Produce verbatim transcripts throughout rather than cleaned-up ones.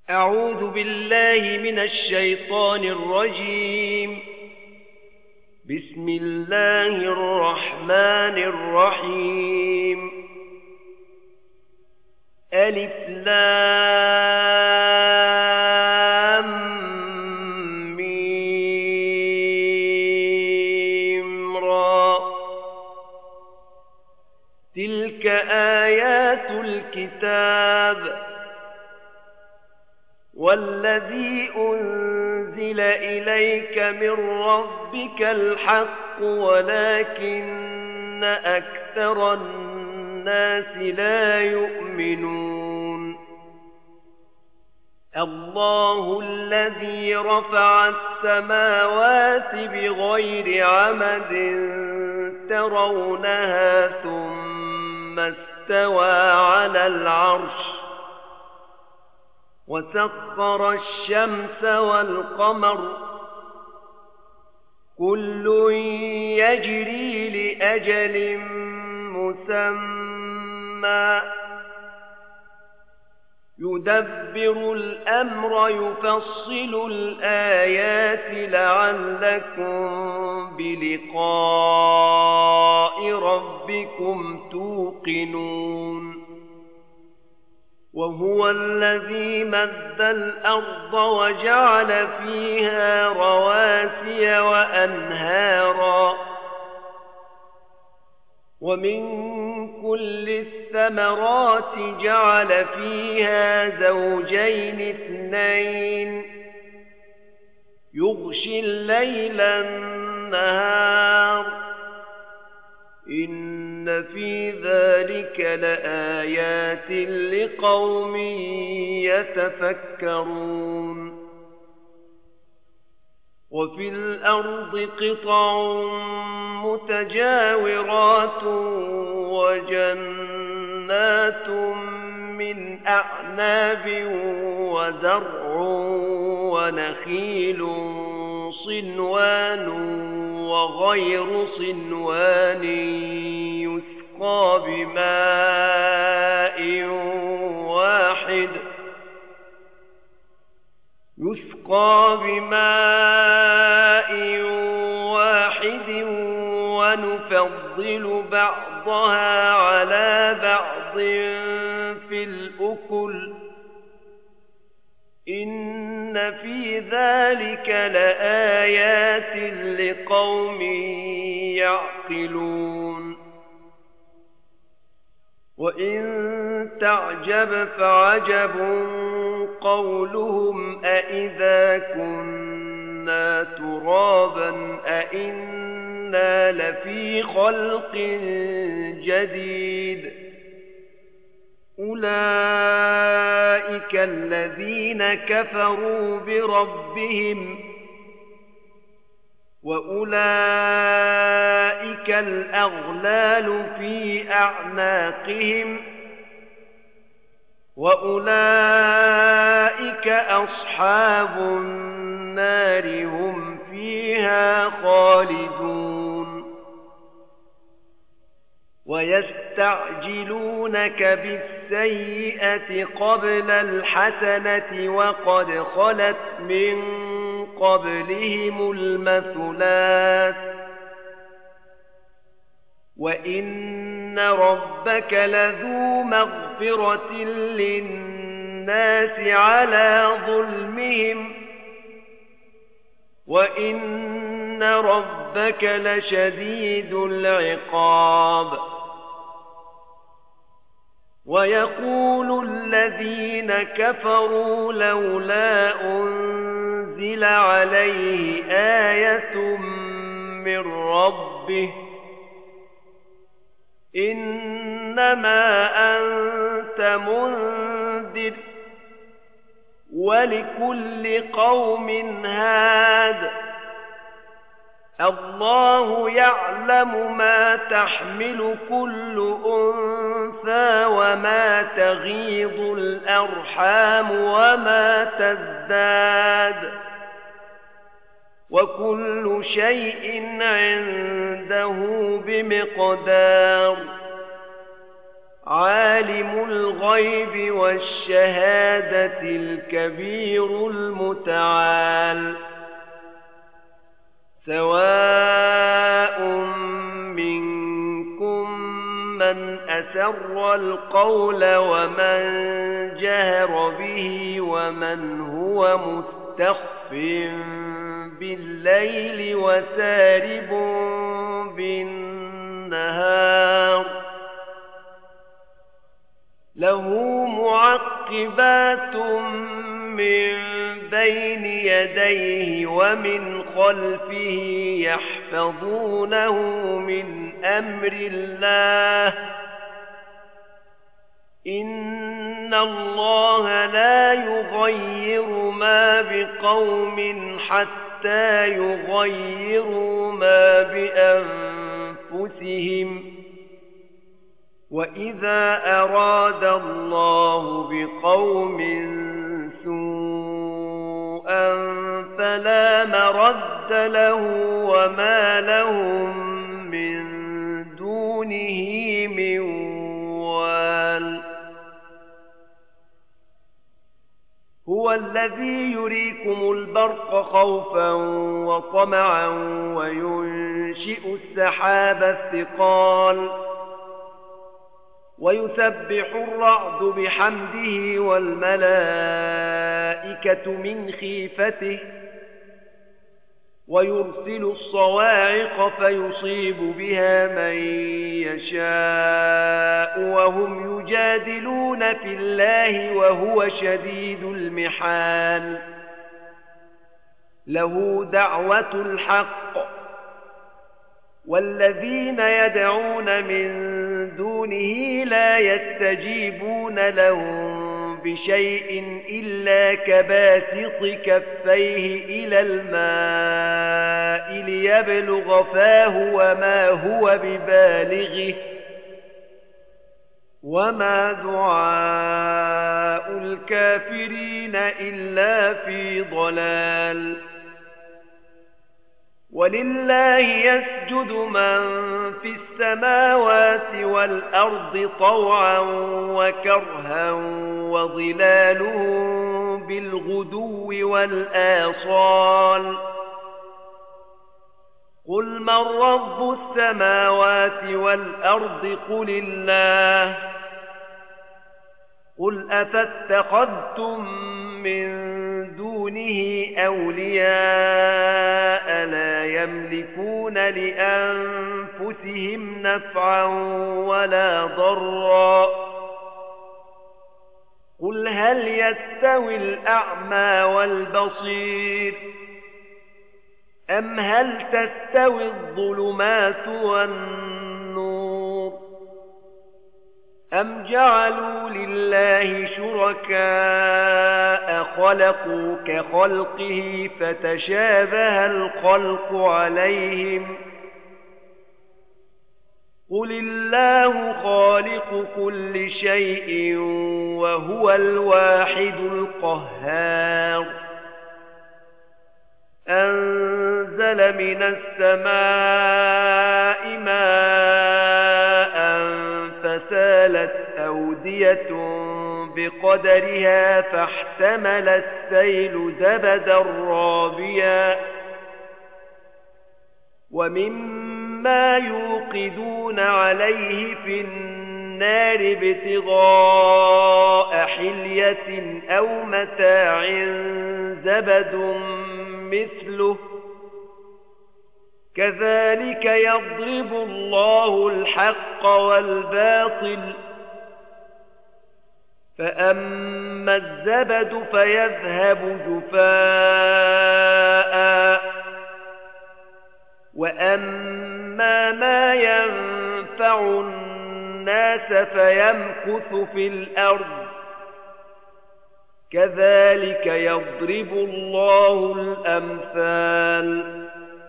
أعوذ بالله من الشيطان الرجيم. بسم الله الرحمن الرحيم. ألف لام ميم را. تلك آيات الكتاب والذي أنزل إليك من ربك الحق ولكن أكثر الناس لا يؤمنون. الله الذي رفع السماوات بغير عمد ترونها ثم استوى على العرش وسخر الشمس والقمر كل يجري لأجل مسمى يدبر الأمر يفصل الآيات لعلكم بلقاء ربكم توقنون. وهو الذي مد الأرض وجعل فيها رواسي وأنهارا ومن كل الثمرات جعل فيها زوجين اثنين يغشي الليل النهار إن في ذلك لآيات لقوم يتفكرون. وفي الأرض قطع متجاورات وجنات من أعناب وزرع ونخيل صنوان وغير صنوان يسقى بماء واحد يسقى بماء واحد ونفضل بعضها على بعض في الأكل إن في ذلك لآيات لقوم يعقلون. وإن تعجب فعجب قولهم أإذا كنا ترابا أإنا لفي خلق جديد أولئك الذين كفروا بربهم وأولئك الأغلال في أعناقهم وأولئك أصحاب النار هم فيها خالدون. ويستعجلونك بالسيئة قبل الحسنة وقد خلت من قبلهم المثلات وإن ربك لذو مغفرة للناس على ظلمهم وإن ربك لشديد العقاب. ويقول الذين كفروا لولا أنزل عليه آية من ربه إنما أنت منذر ولكل قوم هاد الله يعلم ما تحمل كل أنثى وما تغيض الأرحام وما تزداد وكل شيء عنده بمقدار عالم الغيب والشهادة الكبير المتعال سواء منكم من أسر القول ومن جهر به ومن هو مستخف بالليل وسارب بالنهار له معقبات من بين يديه ومن خلفه يحفظونه من أمر الله إن الله لا يغير ما بقوم حتى يغيروا ما بأنفسهم وإذا أراد الله بقوم سوءا فلا مرد له وما لهم من دونه من وال هو الذي يريكم البرق خوفا وطمعا وينشئ السحاب الثقال ويسبح الرعد بحمده والملائكة من خيفته ويرسل الصواعق فيصيب بها من يشاء وهم يجادلون في الله وهو شديد المحال له دعوة الحق والذين يدعون من دونه لا يستجيبون لهم بشيء إلا كباسط كفيه إلى الماء ليبلغ فاه وما هو ببالغه وما دعاء الكافرين إلا في ضلال ولله يسجد من في السماوات والأرض طوعا وكرها وظلالهم بالغدو والآصال قل من رب السماوات والأرض قل الله قل أفاتخذتم من دونه أولياء لا يملكون لأنفسهم نفعا ولا ضرا قل هل يستوي الأعمى والبصير أم هل تستوي الظلمات والنور أم جعلوا لله شركاء خلقوا كخلقه فتشابه الخلق عليهم قل الله خالق كل شيء وهو الواحد القهار أنزل من السماء ماء فسالت أودية بقدرها فاحتمل السيل زبدا رابيا ومما يوقدون عليه في النار ابتغاء حلية أو متاع زبد مثله كذلك يضرب الله الحق والباطل فأما الزبد فيذهب جفاء وأما ما ينفع الناس فيمكث في الأرض كذلك يضرب الله الأمثال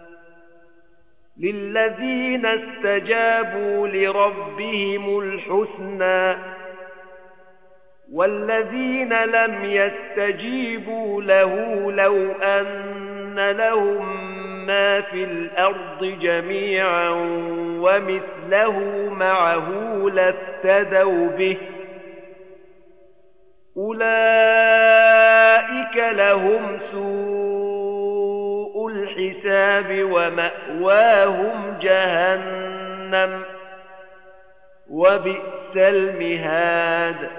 للذين استجابوا لربهم الحسنى والذين لم يستجيبوا له لو أن لهم ما في الأرض جميعا ومثله معه لافتدوا به أولئك لهم سوء الحساب ومأواهم جهنم وبئس المهاد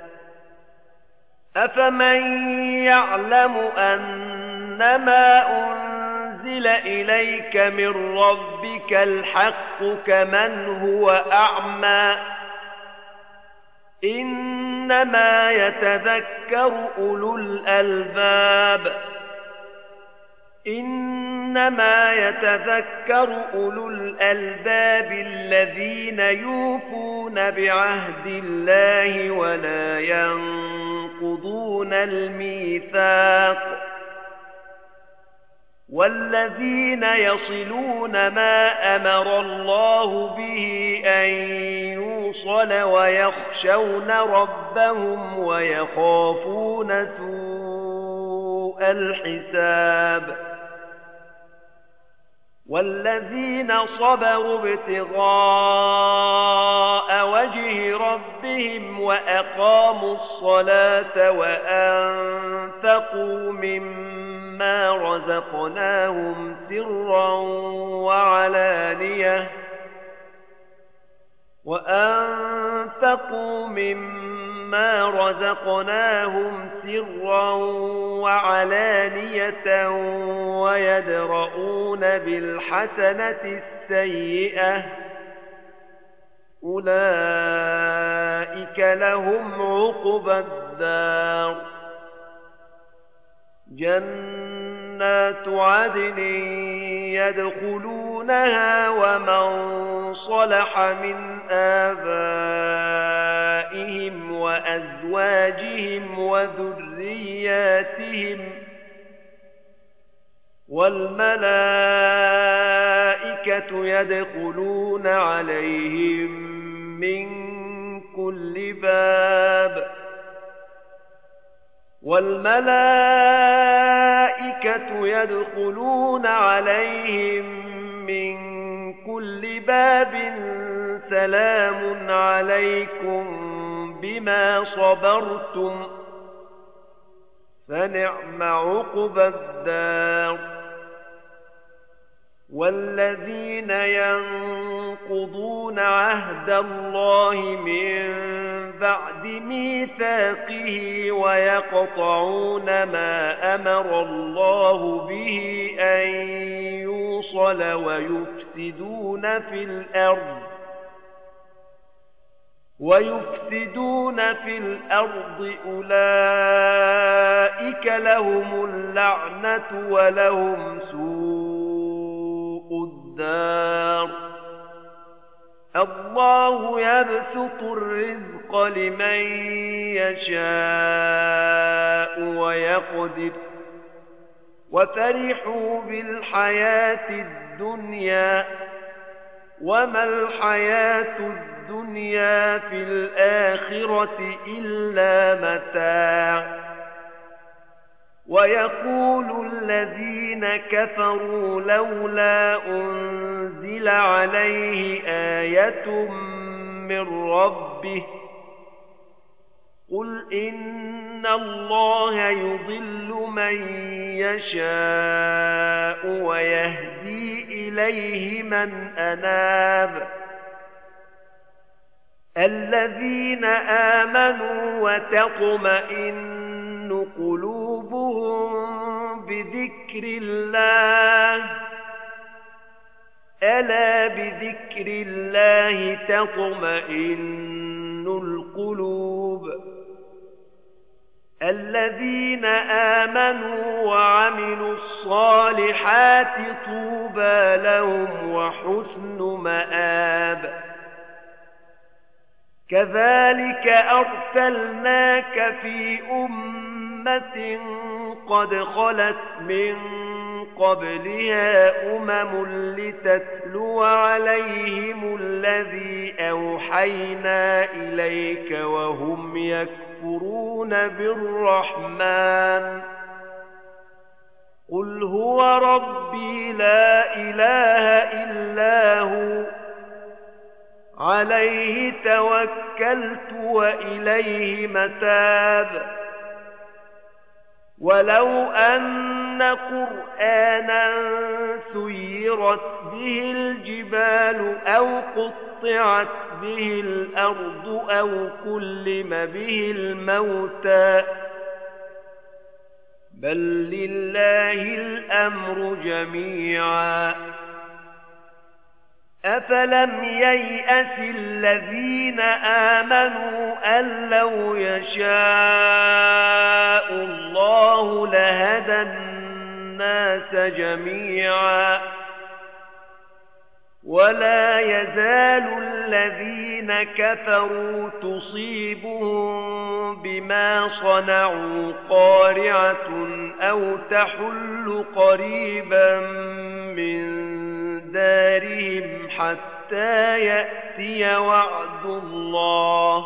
أفمن يعلم أنما أنزل إليك من ربك الحق كمن هو أعمى إنما يتذكر أولو الألباب إنما يتذكر أولو الألباب الذين يوفون بعهد الله ولا ينقضون الميثاق والذين يصلون ما أمر الله به أن يوصل ويخشون ربهم ويخافون سوء الحساب والذين صبروا ابتغاء وجه ربهم وأقاموا الصلاة وأنفقوا مما رزقناهم سرا وعلانية وأنفقوا مما رزقناهم سرا وعلانية ويدرؤون بالحسنة السيئة أولئك لهم عقبى الدار جنات عدن يدخلونها ومن صلح من آبائهم وأزواجهم وذرياتهم والملائكة يدخلون عليهم من كل باب والملائكة يدخلون عليهم من كل باب سلام عليكم بما صبرتم فنعم عقبى الدار والذين ينقضون عهد الله من بعد ميثاقه ويقطعون ما أمر الله به أن يوصل ويفسدون في الأرض ويفسدون في الأرض أولئك لهم اللعنة ولهم سوء الدار الله يبسط الرزق لمن يشاء ويقدر وفرحوا بالحياة الدنيا وما الحياة الدنيا في الآخرة إلا متاع ويقول الذين كفروا لولا أنزل عليه آية من ربه قل إن الله يضل من يشاء ويهدي إليه من أناب الذين آمنوا وتطمئن قلوبهم بذكر الله ألا بذكر الله تطمئن القلوب الذين آمنوا وعملوا الصالحات طوبى لهم وحسن مآب كذلك أرسلناك في أمة قد خلت من قبلها أمم لتتلو عليهم الذي أوحينا إليك وهم يكفرون بالرحمن قل هو ربي لا إله إلا هو عليه توكلت وإليه متاب ولو أن قرآنا سيرت به الجبال أو قطعت به الأرض أو كلم به الموتى بل لله الأمر جميعا أفلم ييأس الذين آمنوا أن لو يشاء الله لهدى الناس جميعا ولا يزال الذين كفروا تصيبهم بما صنعوا قارعة أو تحل قريبا من دارهم حتى يأتي وعد الله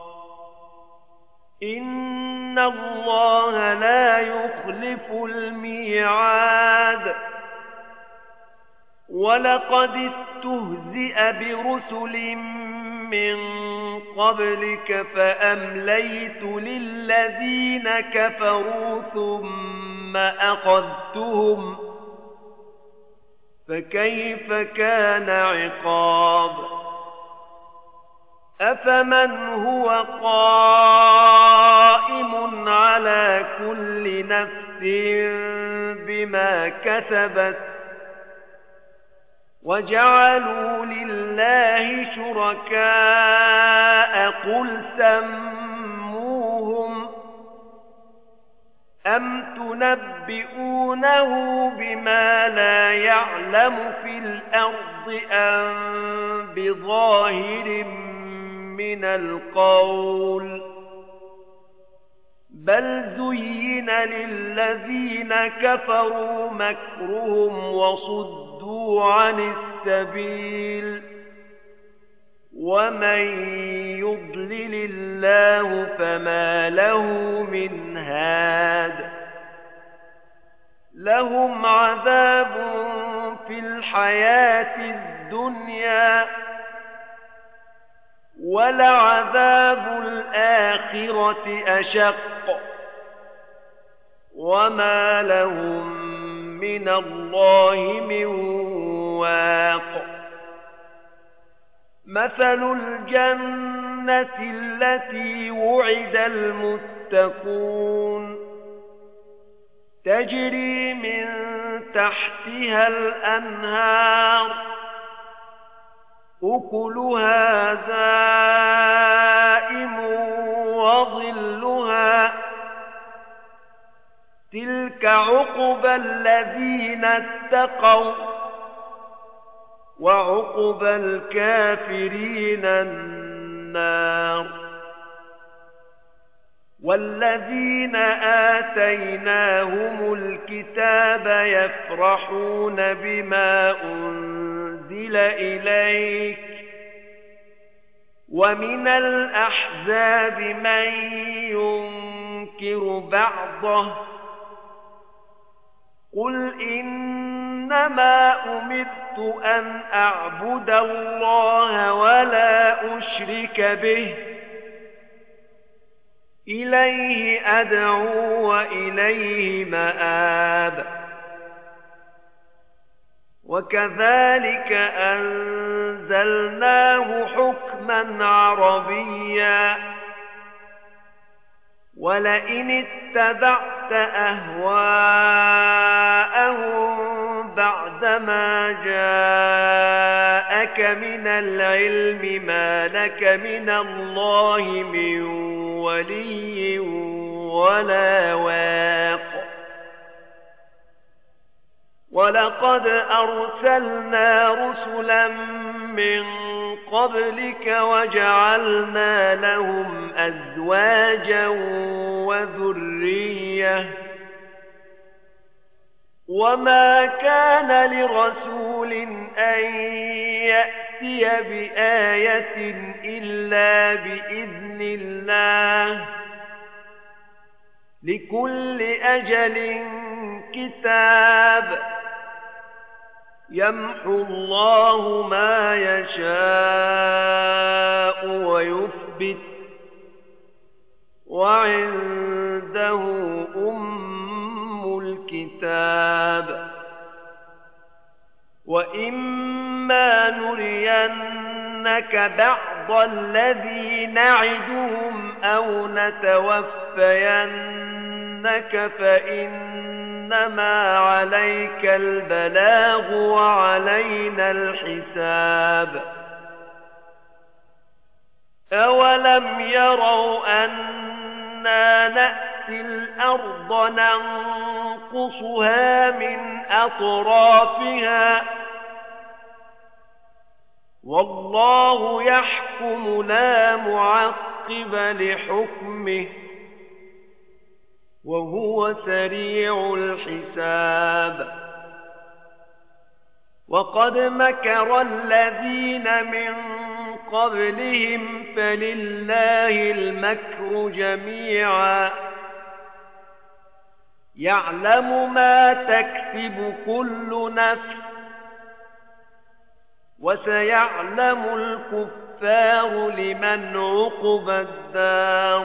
إن الله لا يخلف الميعاد ولقد استهزئ برسل من قبلك فأمليت للذين كفروا ثم أخذتهم فكيف كان عقاب أفمن هو قائم على كل نفس بما كسبت وجعلوا لله شركاء قل سموهم أم تنبئونه بما لا يعلم في الأرض أم بظاهر من القول بل زين للذين كفروا مكرهم وصدوا عن السبيل ومن يضلل الله فما له من هاد لهم عذاب في الحياة الدنيا ولعذاب الآخرة أشق وما لهم من الله من واق مثل الجنة التي وعد المتقون تجري من تحتها الأنهار أكلها دائم وظلها تلك عقبى الذين اتقوا وعقبى الكافرين النار والذين آتيناهم الكتاب يفرحون بما أنزل إليك ومن الأحزاب من ينكر بعضه قل إنما أمرت أن أعبد الله ولا أشرك به إليه أدعو وإليه مآب وكذلك أنزلناه حكما عربيا ولئن اتبعت أهواءهم بعدما جاءك من العلم ما لك من الله من ولي ولا واق ولقد أرسلنا رسلا من قبلك وجعلنا لهم أزواجا وذرية وما كان لرسول أن يأتي بآية إلا بإذن الله لكل أجل كتاب يمحو الله ما يشاء ويثبت وعنده أم الكتاب وإما نرينك بعض الذي نعدهم أو نتوفينك فإنما عليك البلاغ وعلينا الحساب أولم يروا أنا نأتي الأرض ننقصها من أطرافها والله يحكم لا معقب لحكمه وهو سريع الحساب وقد مكر الذين من قبلهم فلله المكر جميعا يعلم ما تكسب كل نفس وسيعلم الكفار لمن عقبى الدار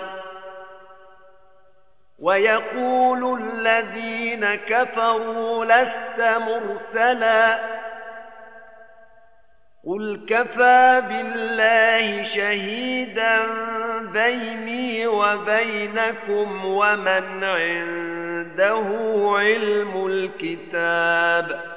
ويقول الذين كفروا لست مرسلا قل كفى بالله شهيدا بيني وبينكم ومن عنده علم الكتاب